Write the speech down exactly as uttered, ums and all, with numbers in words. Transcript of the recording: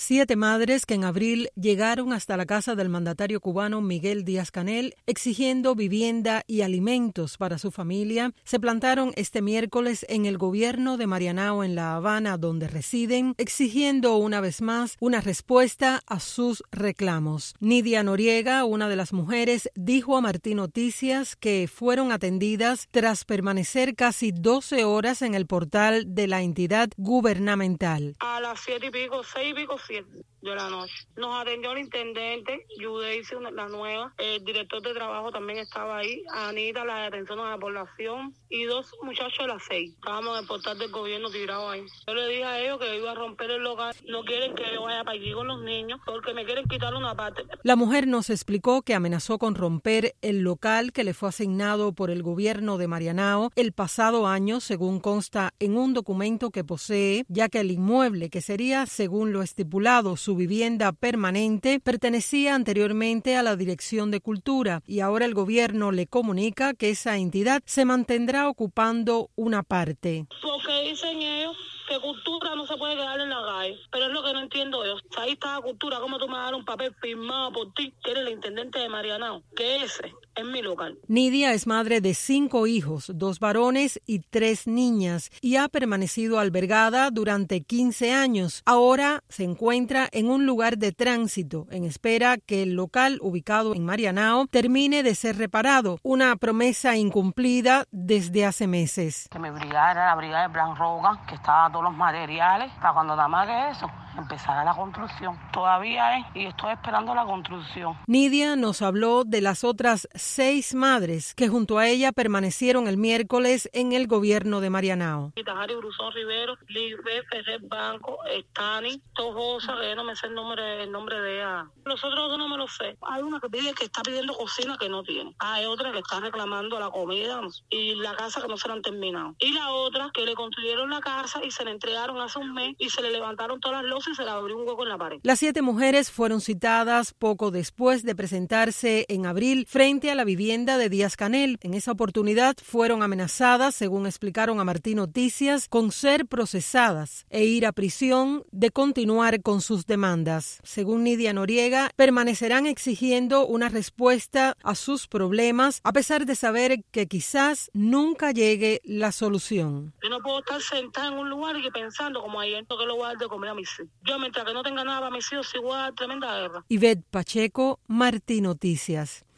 Siete madres que en abril llegaron hasta la casa del mandatario cubano Miguel Díaz-Canel exigiendo vivienda y alimentos para su familia se plantaron este miércoles en el gobierno de Marianao en La Habana, donde residen, exigiendo una vez más una respuesta a sus reclamos. Nidia Noriega, una de las mujeres, dijo a Martín Noticias que fueron atendidas tras permanecer casi doce horas en el portal de la entidad gubernamental. A las siete y pico, seis y pico, siete de la noche. Nos atendió el intendente, Yudeisi, la nueva, el director de trabajo también estaba ahí, Anita, la de atención a la población, y dos muchachos de las seis. Estábamos en el portal del gobierno tirados ahí. Yo le dije a ellos que iba a romper el local. No quieren que yo vaya para allí con los niños porque me quieren quitar una parte. La mujer nos explicó que amenazó con romper el local que le fue asignado por el gobierno de Marianao el pasado año, según consta en un documento que posee, ya que el inmueble, que sería, según lo estipulado, su vivienda permanente, pertenecía anteriormente a la Dirección de Cultura y ahora el gobierno le comunica que esa entidad se mantendrá ocupando una parte. Porque dicen ellos que cultura no se puede quedar en la calle, pero es lo que no entiendo yo. Ahí está la cultura, ¿cómo tú me das un papel firmado por ti, que eres el intendente de Marianao? Que ese es mi local. Nidia es madre de cinco hijos, dos varones y tres niñas, y ha permanecido albergada durante quince años. Ahora se encuentra en un lugar de tránsito, en espera que el local ubicado en Marianao termine de ser reparado, una promesa incumplida desde hace meses. Que mi brigada era la brigada de Plan Roca, que estaba todos los materiales, para cuando nada más que eso, empezara la construcción. Todavía es, y estoy esperando la construcción. Nidia nos habló de las otras seis madres que junto a ella permanecieron el miércoles en el gobierno de Marianao. Tajari Brusón Rivero, Lisbeth Ferrer Banco, Estani, Tojosa, que yo no me sé el nombre, el nombre de ella. Los otros dos no me lo sé. Hay una que pide que está pidiendo cocina que no tiene. Hay otra que está reclamando la comida y la casa que no se la han terminado. Y la otra que le construyeron la casa y se la entregaron hace un mes y se le levantaron todas las losas y se le abrió un hueco en la pared. Las siete mujeres fueron citadas poco después de presentarse en abril frente a la vivienda de Díaz-Canel. En esa oportunidad fueron amenazadas, según explicaron a Martín Noticias, con ser procesadas e ir a prisión de continuar con sus demandas. Según Nidia Noriega, permanecerán exigiendo una respuesta a sus problemas, a pesar de saber que quizás nunca llegue la solución. Yo no puedo estar sentada en un lugar y pensando como ayer que lo voy a dar de comer a mis hijos. Yo mientras que no tenga nada para mis hijos, igual tremenda guerra. Ivette Pacheco, Martín Noticias.